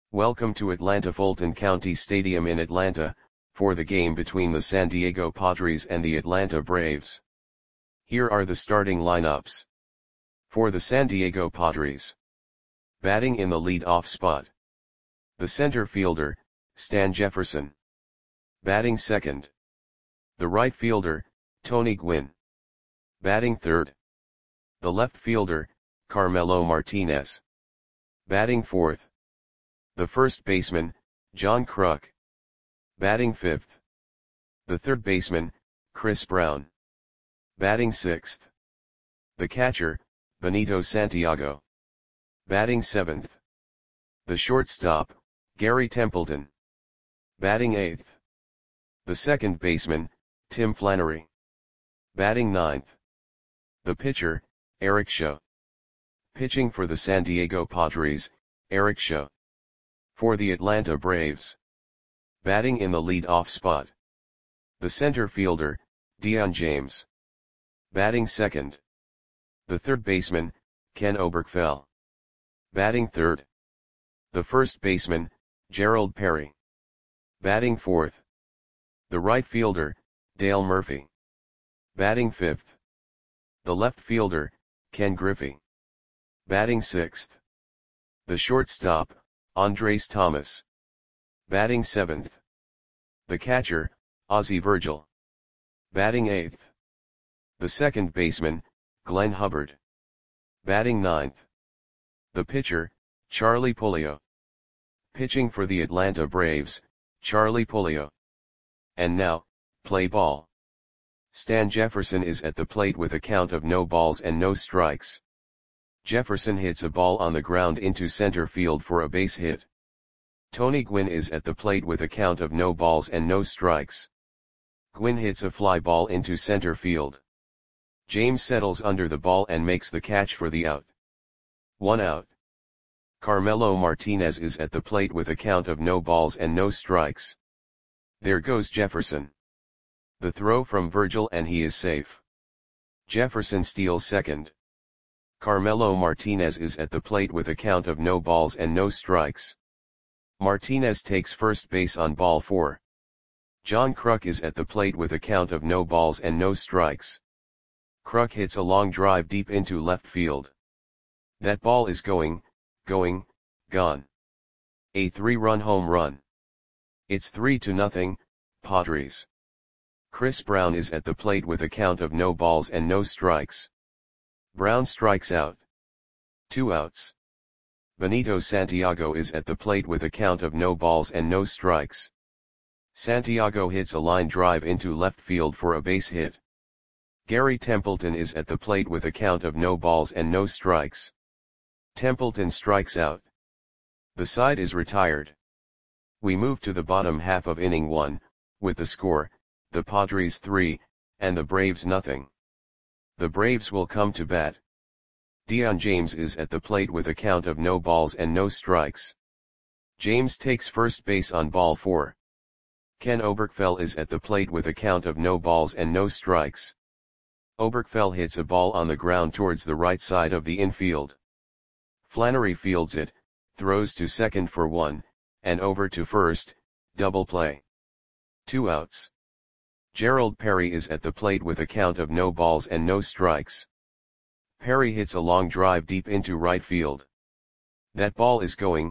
Welcome to Atlanta Fulton County Stadium in Atlanta, for the game between the San Diego Padres and the Atlanta Braves. Here are the starting lineups. For the San Diego Padres. Batting in the lead-off spot. The center fielder, Stan Jefferson. Batting second. The right fielder, Tony Gwynn. Batting third. The left fielder, Carmelo Martinez. Batting fourth. The first baseman, John Kruk. Batting fifth. The third baseman, Chris Brown. Batting sixth. The catcher, Benito Santiago. Batting seventh. The shortstop, Gary Templeton. Batting eighth. The second baseman, Tim Flannery. Batting ninth. The pitcher, Eric Shaw. Pitching for the San Diego Padres, Eric Shaw. For the Atlanta Braves. Batting in the lead-off spot. The center fielder, Dion James. Batting second. The third baseman, Ken Oberkfell. Batting third. The first baseman, Gerald Perry. Batting fourth. The right fielder, Dale Murphy. Batting fifth. The left fielder, Ken Griffey. Batting sixth. The shortstop, Andres Thomas. Batting seventh. The catcher, Ozzie Virgil. Batting eighth. The second baseman, Glenn Hubbard. Batting ninth. The pitcher, Charlie Puleo. Pitching for the Atlanta Braves, Charlie Puleo. And now, play ball. Stan Jefferson is at the plate with a count of no balls and no strikes. Jefferson hits a ball on the ground into center field for a base hit. Tony Gwynn is at the plate with a count of no balls and no strikes. Gwynn hits a fly ball into center field. James settles under the ball and makes the catch for the out. 1 out. Carmelo Martinez is at the plate with a count of no balls and no strikes. There goes Jefferson. The throw from Virgil and he is safe. Jefferson steals second. Carmelo Martinez is at the plate with a count of no balls and no strikes. Martinez takes first base on ball 4. John Kruk is at the plate with a count of no balls and no strikes. Kruk hits a long drive deep into left field. That ball is gone. A 3-run home run. It's 3-0, Padres. Chris Brown is at the plate with a count of no balls and no strikes. Brown strikes out. 2 outs. Benito Santiago is at the plate with a count of no balls and no strikes. Santiago hits a line drive into left field for a base hit. Gary Templeton is at the plate with a count of no balls and no strikes. Templeton strikes out. The side is retired. We move to the bottom half of inning 1, with the score, the Padres 3, and the Braves nothing. The Braves will come to bat. Dion James is at the plate with a count of no balls and no strikes. James takes first base on ball 4. Ken Oberkfell is at the plate with a count of no balls and no strikes. Oberkfell hits a ball on the ground towards the right side of the infield. Flannery fields it, throws to second for 1, and over to first, double play. 2 outs. Gerald Perry is at the plate with a count of no balls and no strikes. Perry hits a long drive deep into right field. That ball is gone.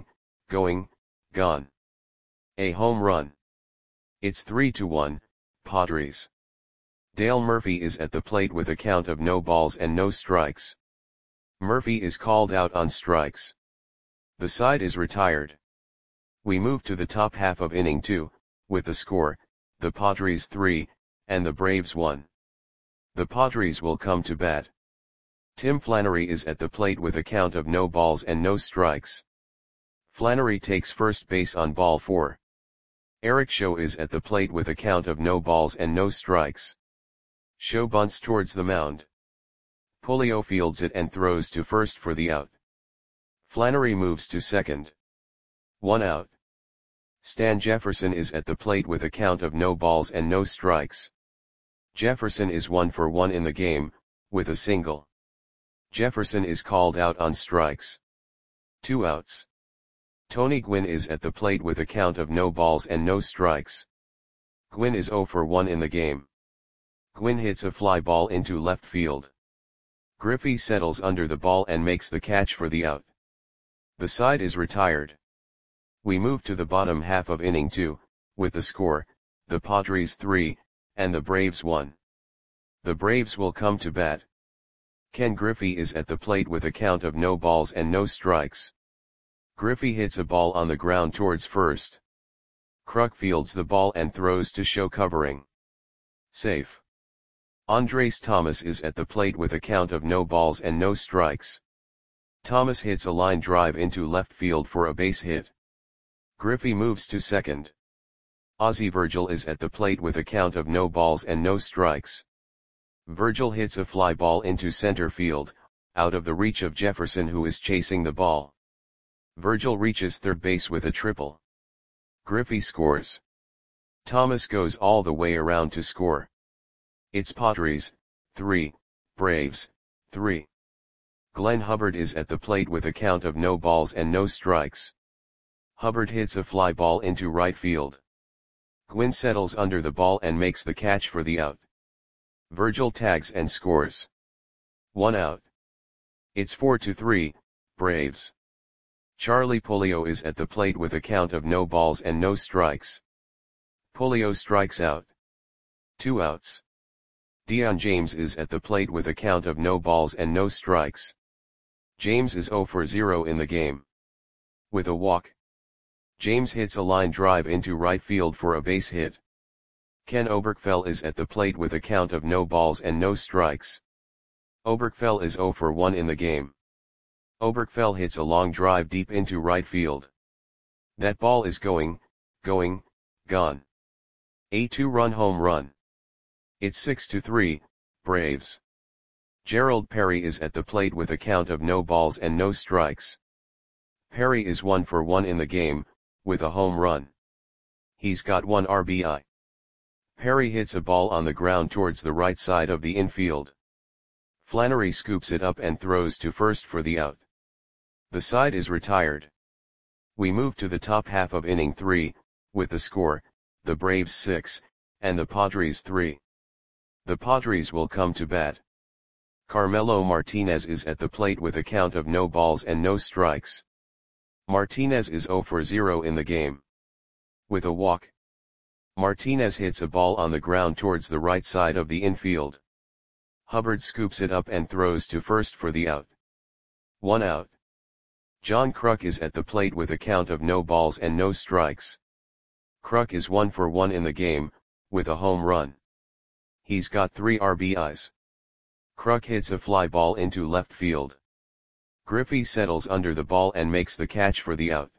A home run. It's 3-1, Padres. Dale Murphy is at the plate with a count of no balls and no strikes. Murphy is called out on strikes. The side is retired. We move to the top half of inning 2, with the score, the Padres 3, and the Braves 1. The Padres will come to bat. Tim Flannery is at the plate with a count of no balls and no strikes. Flannery takes first base on ball 4. Eric Shaw is at the plate with a count of no balls and no strikes. Shaw bunts towards the mound. Puleo fields it and throws to first for the out. Flannery moves to second. 1 out. Stan Jefferson is at the plate with a count of no balls and no strikes. Jefferson is 1 for 1 in the game, with a single. Jefferson is called out on strikes. 2 outs. Tony Gwynn is at the plate with a count of no balls and no strikes. Gwynn is 0 for 1 in the game. Gwynn hits a fly ball into left field. Griffey settles under the ball and makes the catch for the out. The side is retired. We move to the bottom half of inning 2, with the score, the Padres 3, and the Braves 1. The Braves will come to bat. Ken Griffey is at the plate with a count of no balls and no strikes. Griffey hits a ball on the ground towards first. Kruk fields the ball and throws to show covering. Safe. Andres Thomas is at the plate with a count of no balls and no strikes. Thomas hits a line drive into left field for a base hit. Griffey moves to second. Ozzie Virgil is at the plate with a count of no balls and no strikes. Virgil hits a fly ball into center field, out of the reach of Jefferson, who is chasing the ball. Virgil reaches third base with a triple. Griffey scores. Thomas goes all the way around to score. It's Padres 3, Braves 3. Glenn Hubbard is at the plate with a count of no balls and no strikes. Hubbard hits a fly ball into right field. Gwynn settles under the ball and makes the catch for the out. Virgil tags and scores. 1 out. It's 4-3, Braves. Charlie Puleo is at the plate with a count of no balls and no strikes. Puleo strikes out. 2 outs. Dion James is at the plate with a count of no balls and no strikes. James is 0 for 0 in the game. With a walk. James hits a line drive into right field for a base hit. Ken Oberkfell is at the plate with a count of no balls and no strikes. Oberkfell is 0 for 1 in the game. Oberkfell hits a long drive deep into right field. That ball is gone. A 2-run home run. It's 6-3, Braves. Gerald Perry is at the plate with a count of no balls and no strikes. Perry is 1 for 1 in the game, with a home run. He's got 1 RBI. Perry hits a ball on the ground towards the right side of the infield. Flannery scoops it up and throws to first for the out. The side is retired. We move to the top half of inning 3, with the score, the Braves 6, and the Padres 3. The Padres will come to bat. Carmelo Martinez is at the plate with a count of no balls and no strikes. Martinez is 0 for 0 in the game. With a walk. Martinez hits a ball on the ground towards the right side of the infield. Hubbard scoops it up and throws to first for the out. 1 out. John Kruk is at the plate with a count of no balls and no strikes. Kruk is 1 for 1 in the game, with a home run. He's got 3 RBIs. Kruk hits a fly ball into left field. Griffey settles under the ball and makes the catch for the out.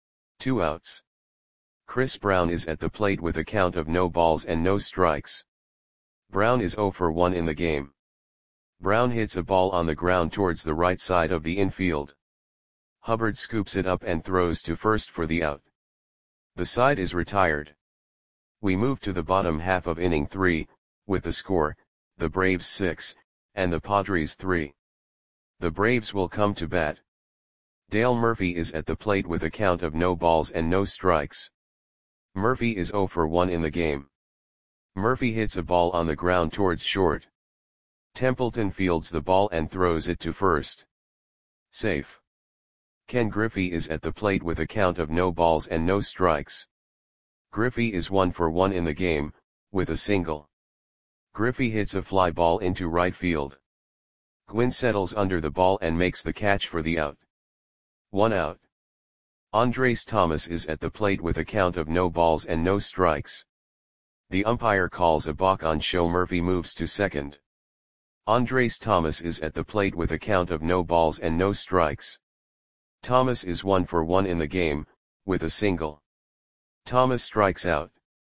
2 outs. Chris Brown is at the plate with a count of no balls and no strikes. Brown is 0 for 1 in the game. Brown hits a ball on the ground towards the right side of the infield. Hubbard scoops it up and throws to first for the out. The side is retired. We move to the bottom half of inning 3, with the score, the Braves 6, and the Padres 3. The Braves will come to bat. Dale Murphy is at the plate with a count of no balls and no strikes. Murphy is 0 for 1 in the game. Murphy hits a ball on the ground towards short. Templeton fields the ball and throws it to first. Safe. Ken Griffey is at the plate with a count of no balls and no strikes. Griffey is 1 for 1 in the game, with a single. Griffey hits a fly ball into right field. Gwynn settles under the ball and makes the catch for the out. 1 out. Andres Thomas is at the plate with a count of no balls and no strikes. The umpire calls a balk on show. Murphy moves to second. Andres Thomas is at the plate with a count of no balls and no strikes. Thomas is 1 for 1 in the game, with a single. Thomas strikes out.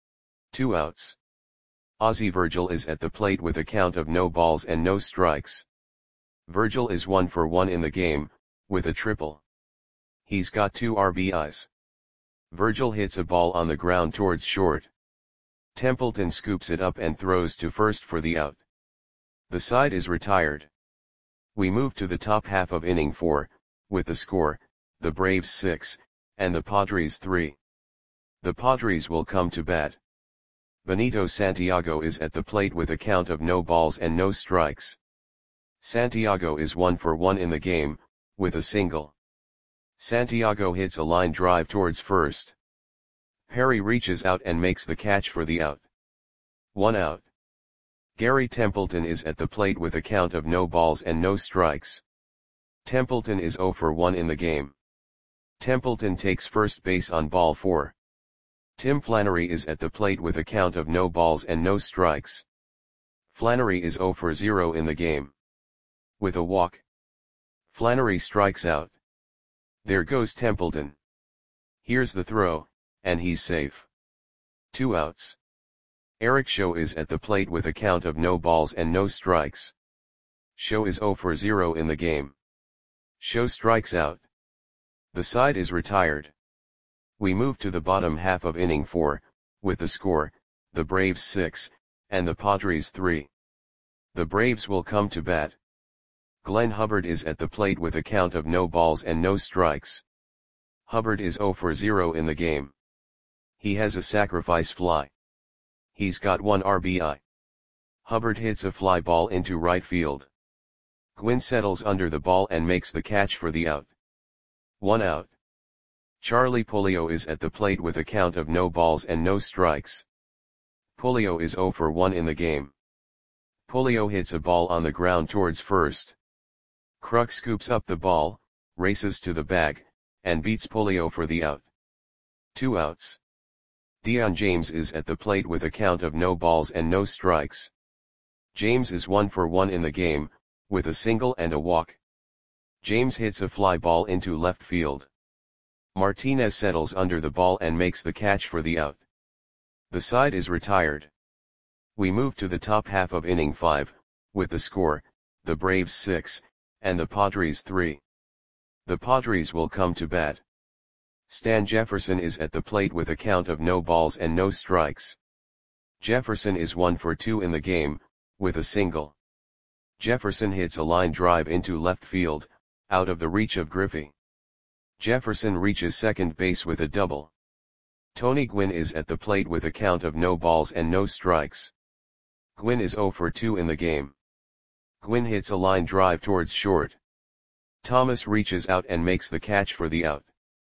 2 outs. Ozzie Virgil is at the plate with a count of no balls and no strikes. Virgil is 1 for 1 in the game, with a triple. He's got 2 RBIs. Virgil hits a ball on the ground towards short. Templeton scoops it up and throws to first for the out. The side is retired. We move to the top half of inning 4, with the score, the Braves 6, and the Padres 3. The Padres will come to bat. Benito Santiago is at the plate with a count of no balls and no strikes. Santiago is 1 for 1 in the game, with a single. Santiago hits a line drive towards first. Perry reaches out and makes the catch for the out. 1 out. Gary Templeton is at the plate with a count of no balls and no strikes. Templeton is 0 for 1 in the game. Templeton takes first base on ball 4. Tim Flannery is at the plate with a count of no balls and no strikes. Flannery is 0 for 0 in the game. With a walk. Flannery strikes out. There goes Templeton. Here's the throw, and he's safe. 2 outs. Eric Show is at the plate with a count of no balls and no strikes. Show is 0 for 0 in the game. Show strikes out. The side is retired. We move to the bottom half of inning 4, with the score, the Braves 6, and the Padres 3. The Braves will come to bat. Glenn Hubbard is at the plate with a count of no balls and no strikes. Hubbard is 0 for 0 in the game. He has a sacrifice fly. He's got 1 RBI. Hubbard hits a fly ball into right field. Gwynn settles under the ball and makes the catch for the out. 1 out. Charlie Pulido is at the plate with a count of no balls and no strikes. Pulido is 0 for 1 in the game. Pulido hits a ball on the ground towards first. Kruk scoops up the ball, races to the bag, and beats Pulido for the out. 2 outs. Dion James is at the plate with a count of no balls and no strikes. James is 1 for 1 in the game, with a single and a walk. James hits a fly ball into left field. Martinez settles under the ball and makes the catch for the out. The side is retired. We move to the top half of inning 5, with the score, the Braves 6, and the Padres 3. The Padres will come to bat. Stan Jefferson is at the plate with a count of no balls and no strikes. Jefferson is 1 for 2 in the game, with a single. Jefferson hits a line drive into left field, out of the reach of Griffey. Jefferson reaches second base with a double. Tony Gwynn is at the plate with a count of no balls and no strikes. Gwynn is 0 for 2 in the game. Gwynn hits a line drive towards short. Thomas reaches out and makes the catch for the out.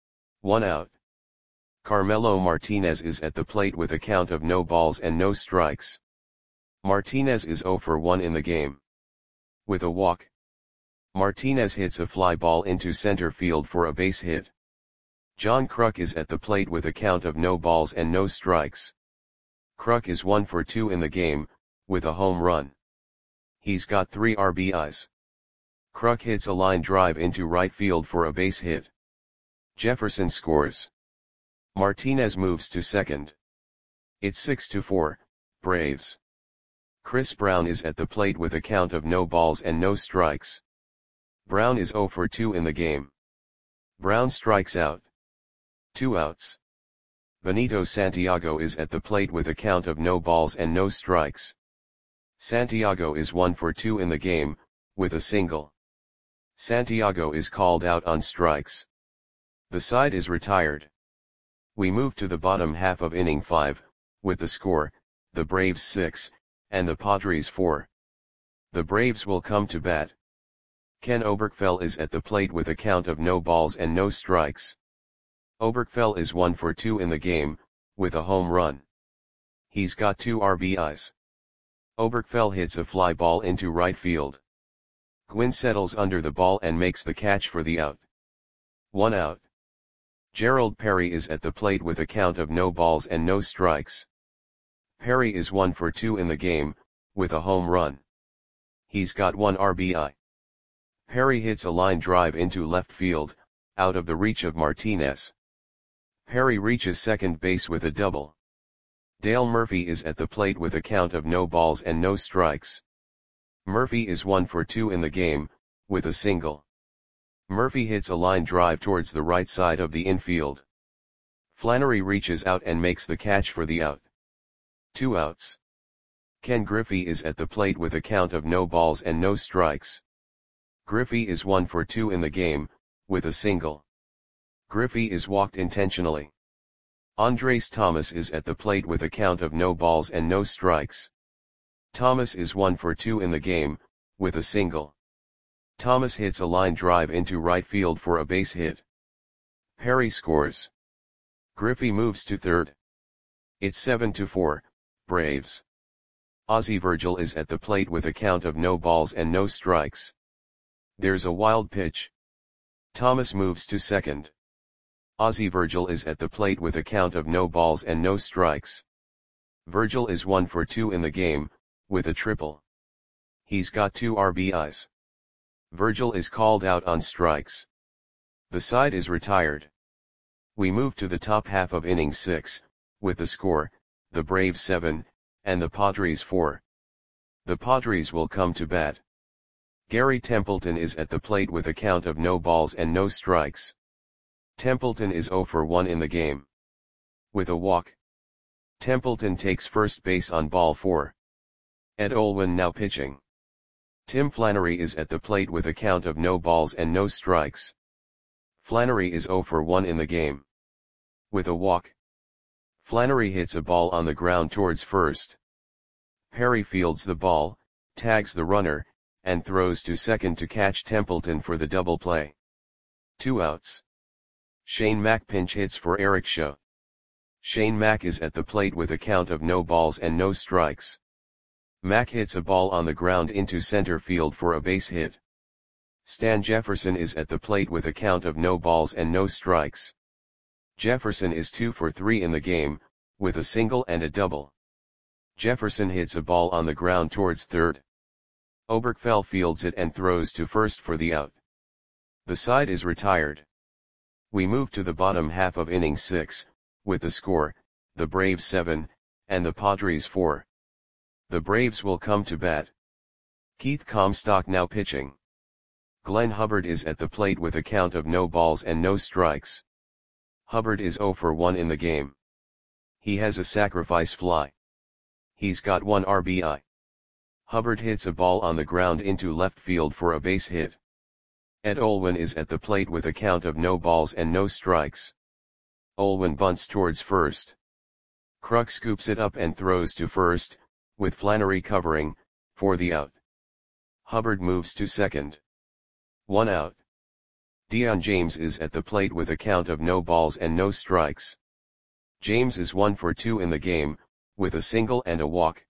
1 out. Carmelo Martinez is at the plate with a count of no balls and no strikes. Martinez is 0 for 1 in the game. With a walk. Martinez hits a fly ball into center field for a base hit. John Kruk is at the plate with a count of no balls and no strikes. Kruk is 1 for 2 in the game, with a home run. He's got 3 RBIs. Kruk hits a line drive into right field for a base hit. Jefferson scores. Martinez moves to second. It's 6-4, Braves. Chris Brown is at the plate with a count of no balls and no strikes. Brown is 0 for 2 in the game. Brown strikes out. 2 outs. Benito Santiago is at the plate with a count of no balls and no strikes. Santiago is 1 for 2 in the game, with a single. Santiago is called out on strikes. The side is retired. We move to the bottom half of inning 5, with the score, the Braves 6, and the Padres 4. The Braves will come to bat. Ken Oberkfell is at the plate with a count of no balls and no strikes. Oberkfell is 1 for 2 in the game, with a home run. He's got 2 RBIs. Oberkfell hits a fly ball into right field. Gwynn settles under the ball and makes the catch for the out. 1 out. Gerald Perry is at the plate with a count of no balls and no strikes. Perry is 1 for 2 in the game, with a home run. He's got 1 RBI. Perry hits a line drive into left field, out of the reach of Martinez. Perry reaches second base with a double. Dale Murphy is at the plate with a count of no balls and no strikes. Murphy is 1 for 2 in the game, with a single. Murphy hits a line drive towards the right side of the infield. Flannery reaches out and makes the catch for the out. 2 outs. Ken Griffey is at the plate with a count of no balls and no strikes. Griffey is 1 for 2 in the game, with a single. Griffey is walked intentionally. Andres Thomas is at the plate with a count of no balls and no strikes. Thomas is 1 for 2 in the game, with a single. Thomas hits a line drive into right field for a base hit. Perry scores. Griffey moves to third. It's 7-4, Braves. Ozzie Virgil is at the plate with a count of no balls and no strikes. There's a wild pitch. Thomas moves to second. Ozzie Virgil is at the plate with a count of no balls and no strikes. Virgil is 1 for 2 in the game, with a triple. He's got 2 RBIs. Virgil is called out on strikes. The side is retired. We move to the top half of inning 6, with the score, the Braves 7, and the Padres 4. The Padres will come to bat. Gary Templeton is at the plate with a count of no balls and no strikes. Templeton is 0 for 1 in the game. With a walk. Templeton takes first base on ball 4. Ed Olwin now pitching. Tim Flannery is at the plate with a count of no balls and no strikes. Flannery is 0 for 1 in the game. With a walk. Flannery hits a ball on the ground towards first. Perry fields the ball, tags the runner, and throws to second to catch Templeton for the double play. 2 outs. Shane Mack pinch hits for Eric Shaw. Shane Mack is at the plate with a count of no balls and no strikes. Mack hits a ball on the ground into center field for a base hit. Stan Jefferson is at the plate with a count of no balls and no strikes. Jefferson is 2 for 3 in the game, with a single and a double. Jefferson hits a ball on the ground towards third. Oberkfell fields it and throws to first for the out. The side is retired. We move to the bottom half of inning 6, with the score, the Braves 7, and the Padres 4. The Braves will come to bat. Keith Comstock now pitching. Glenn Hubbard is at the plate with a count of no balls and no strikes. Hubbard is 0 for 1 in the game. He has a sacrifice fly. He's got 1 RBI. Hubbard hits a ball on the ground into left field for a base hit. Ed Olwin is at the plate with a count of no balls and no strikes. Olwin bunts towards first. Kruk scoops it up and throws to first, with Flannery covering, for the out. Hubbard moves to second. 1 out. Dion James is at the plate with a count of no balls and no strikes. James is 1 for 2 in the game, with a single and a walk.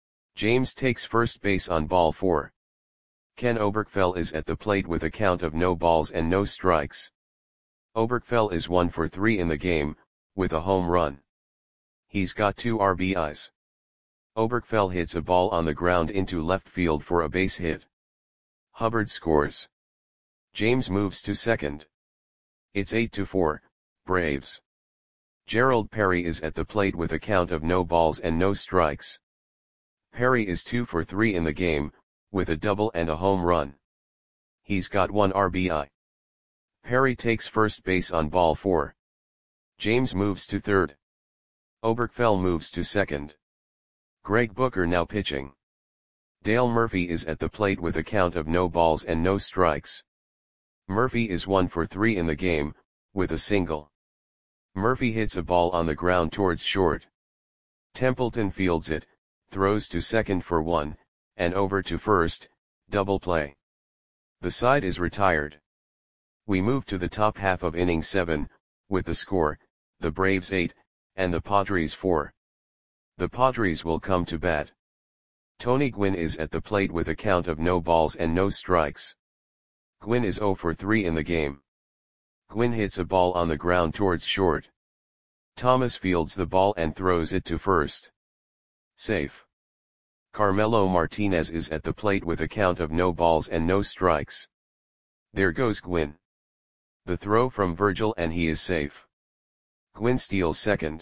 James takes first base on ball 4. Ken Oberkfell is at the plate with a count of no balls and no strikes. Oberkfell is 1 for 3 in the game, with a home run. He's got 2 RBIs. Oberkfell hits a ball on the ground into left field for a base hit. Hubbard scores. James moves to second. It's 8-4, Braves. Gerald Perry is at the plate with a count of no balls and no strikes. Perry is 2 for 3 in the game, with a double and a home run. He's got 1 RBI. Perry takes first base on ball 4. James moves to third. Oberkfell moves to second. Greg Booker now pitching. Dale Murphy is at the plate with a count of no balls and no strikes. Murphy is 1 for 3 in the game, with a single. Murphy hits a ball on the ground towards short. Templeton fields it, throws to second for 1, and over to first, double play. The side is retired. We move to the top half of inning 7, with the score, the Braves 8, and the Padres 4. The Padres will come to bat. Tony Gwynn is at the plate with a count of no balls and no strikes. Gwynn is 0 for 3 in the game. Gwynn hits a ball on the ground towards short. Thomas fields the ball and throws it to first. Safe. Carmelo Martinez is at the plate with a count of no balls and no strikes. There goes Gwynn. The throw from Virgil and he is safe. Gwynn steals second.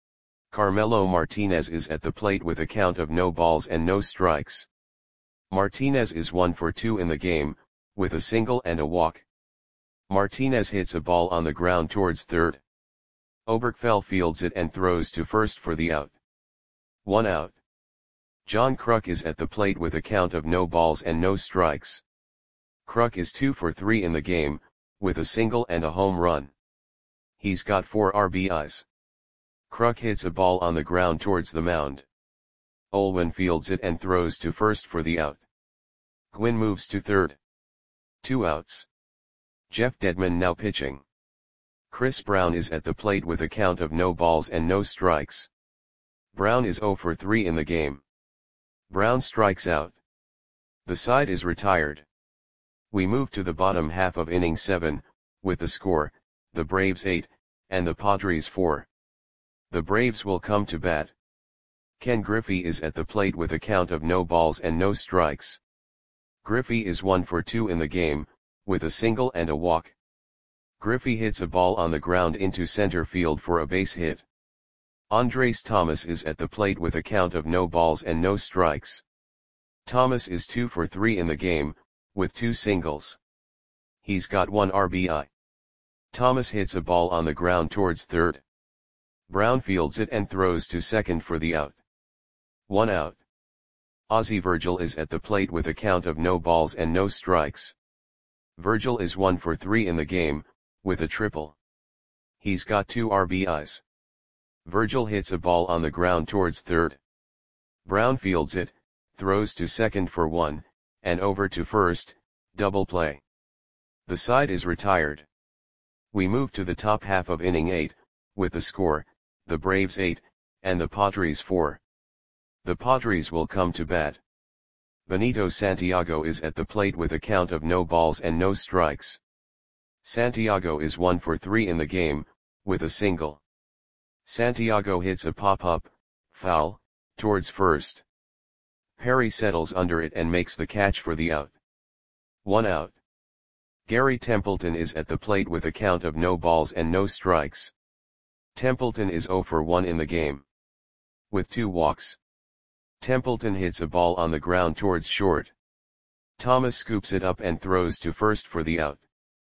Carmelo Martinez is at the plate with a count of no balls and no strikes. Martinez is 1 for 2 in the game, with a single and a walk. Martinez hits a ball on the ground towards third. Oberkfell fields it and throws to first for the out. 1 out. John Kruk is at the plate with a count of no balls and no strikes. Kruk is 2 for 3 in the game, with a single and a home run. He's got 4 RBIs. Kruk hits a ball on the ground towards the mound. Olwin fields it and throws to first for the out. Gwynn moves to third. 2 outs. Jeff Dedman now pitching. Chris Brown is at the plate with a count of no balls and no strikes. Brown is 0 for 3 in the game. Brown strikes out. The side is retired. We move to the bottom half of inning 7, with the score, the Braves 8, and the Padres 4. The Braves will come to bat. Ken Griffey is at the plate with a count of no balls and no strikes. Griffey is 1 for 2 in the game, with a single and a walk. Griffey hits a ball on the ground into center field for a base hit. Andres Thomas is at the plate with a count of no balls and no strikes. Thomas is 2 for 3 in the game, with 2 singles. He's got 1 RBI. Thomas hits a ball on the ground towards third. Brown fields it and throws to second for the out. 1 out. Ozzie Virgil is at the plate with a count of no balls and no strikes. Virgil is 1 for 3 in the game, with a triple. He's got 2 RBIs. Virgil hits a ball on the ground towards third. Brown fields it, throws to second for 1, and over to first, double play. The side is retired. We move to the top half of inning 8, with the score, the Braves 8, and the Padres 4. The Padres will come to bat. Benito Santiago is at the plate with a count of no balls and no strikes. Santiago is 1 for 3 in the game, with a single. Santiago hits a pop-up, foul, towards first. Perry settles under it and makes the catch for the out. 1 out. Gary Templeton is at the plate with a count of no balls and no strikes. Templeton is 0 for 1 in the game. With 2 walks. Templeton hits a ball on the ground towards short. Thomas scoops it up and throws to first for the out.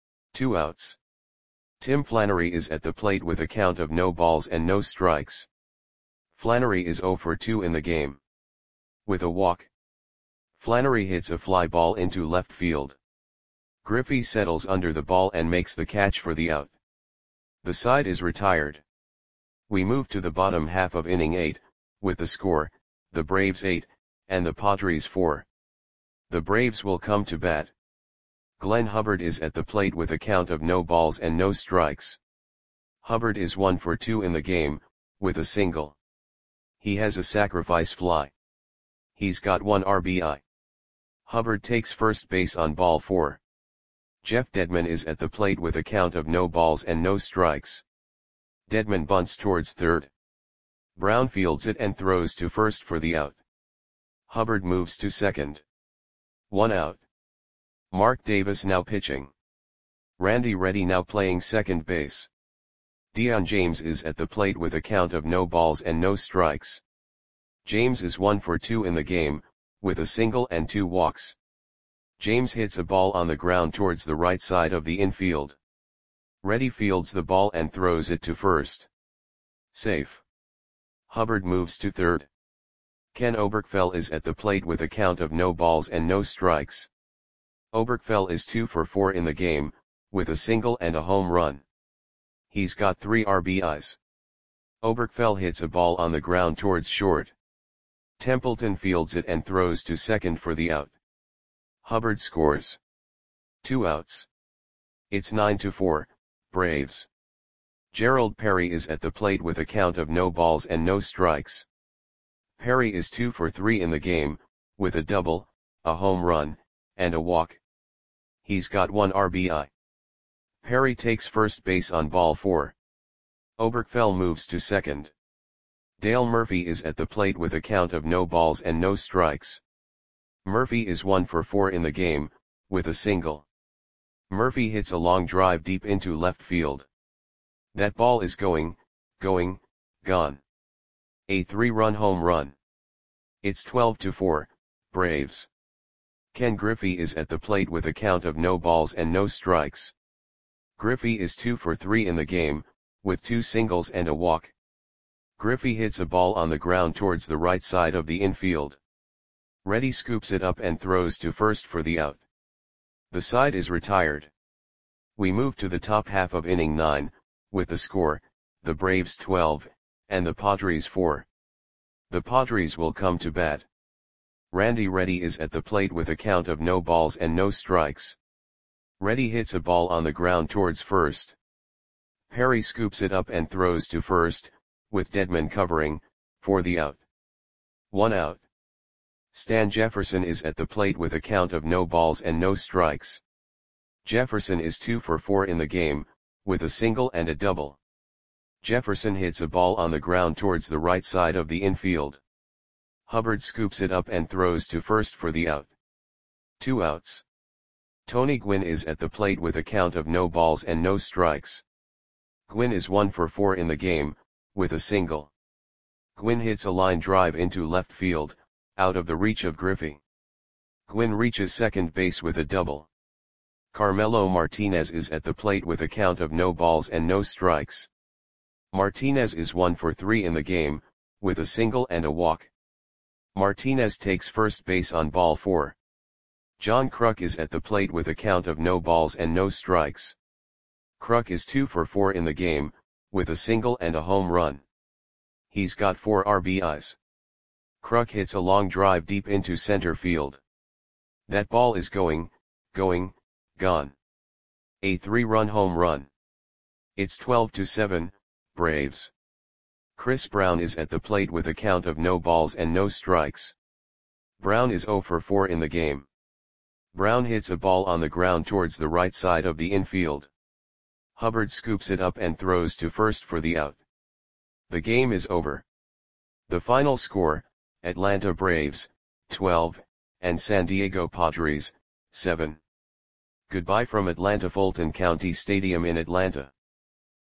2 outs. Tim Flannery is at the plate with a count of no balls and no strikes. Flannery is 0 for 2 in the game. With a walk. Flannery hits a fly ball into left field. Griffey settles under the ball and makes the catch for the out. The side is retired. We move to the bottom half of inning 8, with the score, the Braves 8, and the Padres 4. The Braves will come to bat. Glenn Hubbard is at the plate with a count of no balls and no strikes. Hubbard is 1 for 2 in the game, with a single. He has a sacrifice fly. He's got 1 RBI. Hubbard takes first base on ball 4. Jeff Dedman is at the plate with a count of no balls and no strikes. Dedman bunts towards third. Brown fields it and throws to first for the out. Hubbard moves to second. 1 out. Mark Davis now pitching. Randy Reddy now playing second base. Dion James is at the plate with a count of no balls and no strikes. James is 1 for 2 in the game, with a single and 2 walks. James hits a ball on the ground towards the right side of the infield. Reddy fields the ball and throws it to first. Safe. Hubbard moves to third. Ken Oberkfell is at the plate with a count of no balls and no strikes. Oberkfell is 2 for 4 in the game, with a single and a home run. He's got 3 RBIs. Oberkfell hits a ball on the ground towards short. Templeton fields it and throws to second for the out. Hubbard scores. 2 outs. It's 9-4, Braves. Gerald Perry is at the plate with a count of no balls and no strikes. Perry is 2 for 3 in the game, with a double, a home run, and a walk. He's got 1 RBI. Perry takes first base on ball 4. Oberkfell moves to second. Dale Murphy is at the plate with a count of no balls and no strikes. Murphy is 1 for 4 in the game, with a single. Murphy hits a long drive deep into left field. That ball is gone. A 3-run home run. It's 12-4, Braves. Ken Griffey is at the plate with a count of no balls and no strikes. Griffey is 2 for 3 in the game, with 2 singles and a walk. Griffey hits a ball on the ground towards the right side of the infield. Reddy scoops it up and throws to first for the out. The side is retired. We move to the top half of inning 9, with the score, the Braves 12, and the Padres 4. The Padres will come to bat. Randy Reddy is at the plate with a count of no balls and no strikes. Reddy hits a ball on the ground towards first. Perry scoops it up and throws to first, with Dedman covering, for the out. 1 out. Stan Jefferson is at the plate with a count of no balls and no strikes. Jefferson is 2 for 4 in the game, with a single and a double. Jefferson hits a ball on the ground towards the right side of the infield. Hubbard scoops it up and throws to first for the out. 2 outs. Tony Gwynn is at the plate with a count of no balls and no strikes. Gwynn is 1 for 4 in the game, with a single. Gwynn hits a line drive into left field, out of the reach of Griffey. Gwynn reaches second base with a double. Carmelo Martinez is at the plate with a count of no balls and no strikes. Martinez is 1 for 3 in the game, with a single and a walk. Martinez takes first base on ball 4. John Kruk is at the plate with a count of no balls and no strikes. Kruk is 2 for 4 in the game, with a single and a home run. He's got 4 RBIs. Kruk hits a long drive deep into center field. That ball is gone. A 3-run home run. It's 12-7, Braves. Chris Brown is at the plate with a count of no balls and no strikes. Brown is 0 for 4 in the game. Brown hits a ball on the ground towards the right side of the infield. Hubbard scoops it up and throws to first for the out. The game is over. The final score, Atlanta Braves, 12, and San Diego Padres, 7. Goodbye from Atlanta Fulton County Stadium in Atlanta.